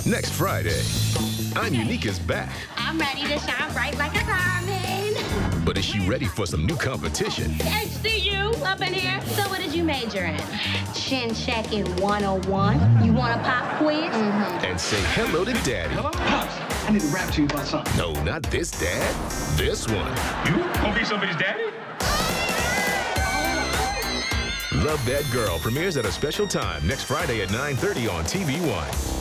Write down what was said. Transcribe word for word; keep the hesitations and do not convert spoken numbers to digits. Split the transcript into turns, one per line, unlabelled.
Next Friday, I'm Unique is back.
I'm ready to shine bright like a diamond.
But is she ready for some new competition?
H C U up in here. So what did you major in? Chin checking one oh one. You want a pop quiz? Mm-hmm.
And say hello to Daddy.
Hello? Pops, I need to rap to you about something.
No, not this Dad. This one.
You gonna be somebody's daddy?
Love That Girl premieres at a special time next Friday at nine thirty on T V one.